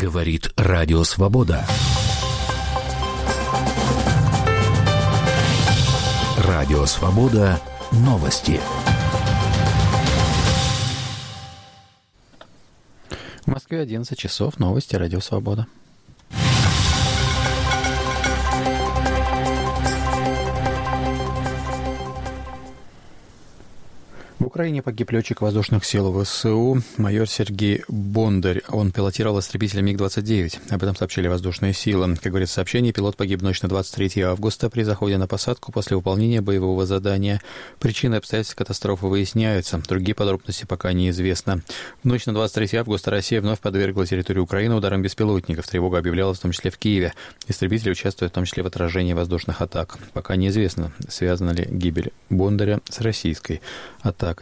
Говорит Радио Свобода. Радио Свобода. Новости. В Москве 11 часов. Новости Радио Свобода. В Украине погиб летчик воздушных сил ВСУ майор Сергей Бондарь. Он пилотировал истребитель МиГ-29. Об этом сообщили воздушные силы. Как говорится в сообщении, пилот погиб в ночь на 23 августа при заходе на посадку после выполнения боевого задания. Причины и обстоятельства катастрофы выясняются. Другие подробности пока неизвестны. В ночь на 23 августа Россия вновь подвергла территорию Украины ударам беспилотников. Тревога объявлялась в том числе в Киеве. Истребители участвуют в том числе в отражении воздушных атак. Пока неизвестно, связана ли гибель Бондаря с российской атакой.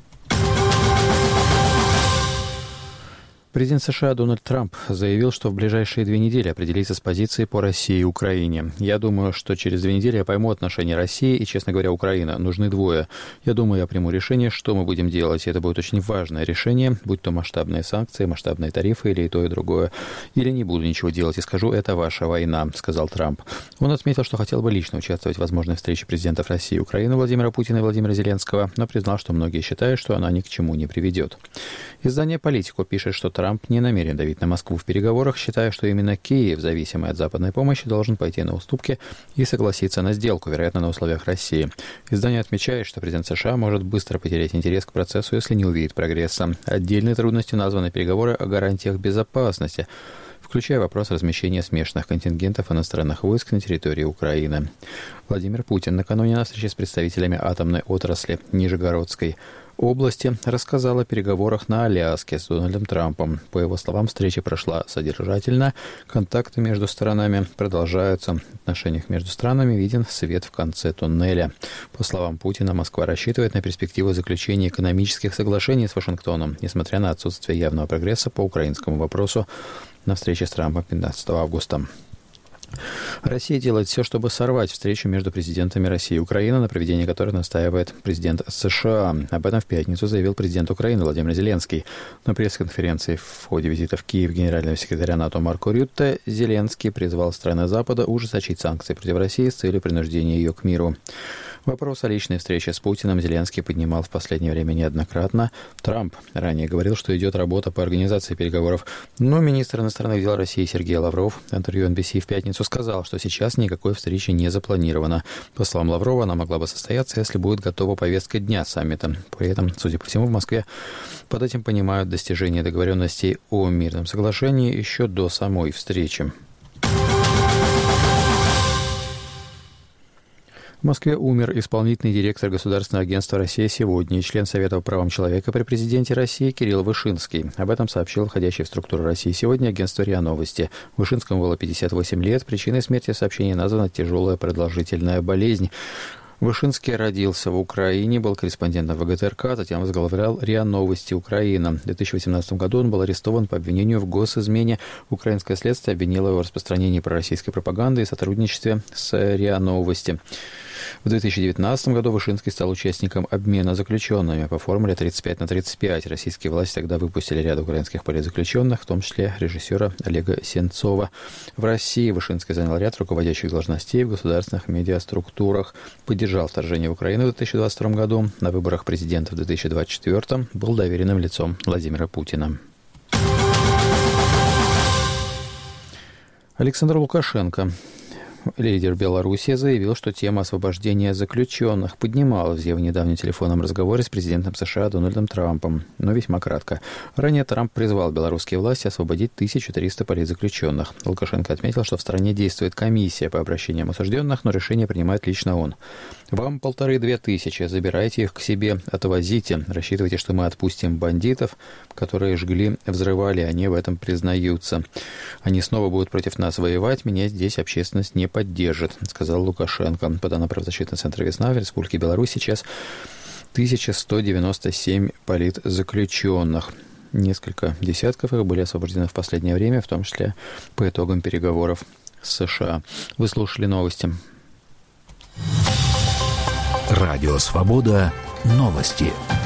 Президент США Дональд Трамп заявил, что в ближайшие 2 недели определится с позицией по России и Украине. «Я думаю, что через 2 недели я пойму отношение России и, честно говоря, Украины. Нужны двое. Я думаю, я приму решение, что мы будем делать. И это будет очень важное решение, будь то масштабные санкции, масштабные тарифы или и то, и другое. Или не буду ничего делать и скажу, это ваша война», — сказал Трамп. Он отметил, что хотел бы лично участвовать в возможной встрече президентов России и Украины Владимира Путина и Владимира Зеленского, но признал, что многие считают, что она ни к чему не приведет. Издание «Политико» пишет, что Трамп не намерен давить на Москву в переговорах, считая, что именно Киев, зависимый от западной помощи, должен пойти на уступки и согласиться на сделку, вероятно, на условиях России. Издание отмечает, что президент США может быстро потерять интерес к процессу, если не увидит прогресса. Отдельной трудностью названы переговоры о гарантиях безопасности, включая вопрос размещения смешанных контингентов иностранных войск на территории Украины. Владимир Путин накануне на встрече с представителями атомной отрасли Нижегородской области рассказал о переговорах на Аляске с Дональдом Трампом. По его словам, встреча прошла содержательно, контакты между сторонами продолжаются. В отношениях между странами виден свет в конце туннеля. По словам Путина, Москва рассчитывает на перспективу заключения экономических соглашений с Вашингтоном, несмотря на отсутствие явного прогресса по украинскому вопросу на встрече с Трампом 15 августа. Россия делает все, чтобы сорвать встречу между президентами России и Украины, на проведении которой настаивает президент США. Об этом в пятницу заявил президент Украины Владимир Зеленский. На пресс-конференции в ходе визита в Киев генерального секретаря НАТО Марко Рютте Зеленский призвал страны Запада ужесточить санкции против России с целью принуждения ее к миру. Вопрос о личной встрече с Путиным Зеленский поднимал в последнее время неоднократно. Трамп ранее говорил, что идет работа по организации переговоров, но министр иностранных дел России Сергей Лавров в интервью NBC в пятницу сказал, что сейчас никакой встречи не запланировано. По словам Лаврова, она могла бы состояться, если будет готова повестка дня саммита. При этом, судя по всему, в Москве под этим понимают достижение договоренностей о мирном соглашении еще до самой встречи. В Москве умер исполнительный директор Государственного агентства «Россия сегодня» и член Совета по правам человека при президенте России Кирилл Вышинский. Об этом сообщил входящий в структуру «России сегодня» агентство РИА Новости. Вышинскому было 58 лет. Причиной смерти сообщения названа тяжелая продолжительная болезнь. Вышинский родился в Украине, был корреспондентом ВГТРК, затем возглавлял РИА Новости Украина. В 2018 году он был арестован по обвинению в госизмене. Украинское следствие обвинило его в распространении пророссийской пропаганды и сотрудничестве с РИА Новости. В 2019 году Вышинский стал участником обмена заключенными по формуле 35/35. Российские власти тогда выпустили ряд украинских политзаключенных, в том числе режиссера Олега Сенцова. В России Вышинский занял ряд руководящих должностей в государственных медиаструктурах. Поддержал вторжение в Украину в 2022 году. На выборах президента в 2024 был доверенным лицом Владимира Путина. Александр Лукашенко, лидер Беларуси, заявил, что тема освобождения заключенных поднималась в его недавнем телефонном разговоре с президентом США Дональдом Трампом, но весьма кратко. Ранее Трамп призвал белорусские власти освободить 1300 политзаключенных. Лукашенко отметил, что в стране действует комиссия по обращениям осужденных, но решение принимает лично он. «Вам 1500-2000, забирайте их к себе, отвозите. Рассчитывайте, что мы отпустим бандитов, которые жгли, взрывали, они в этом признаются. Они снова будут против нас воевать, меня здесь общественность не поддержит», — сказал Лукашенко. По данным правозащитного центра «Весна», в Республике Беларусь сейчас 1197 политзаключенных. Несколько десятков их были освобождены в последнее время, в том числе по итогам переговоров с США. Вы слушали новости. Радио «Свобода». Новости.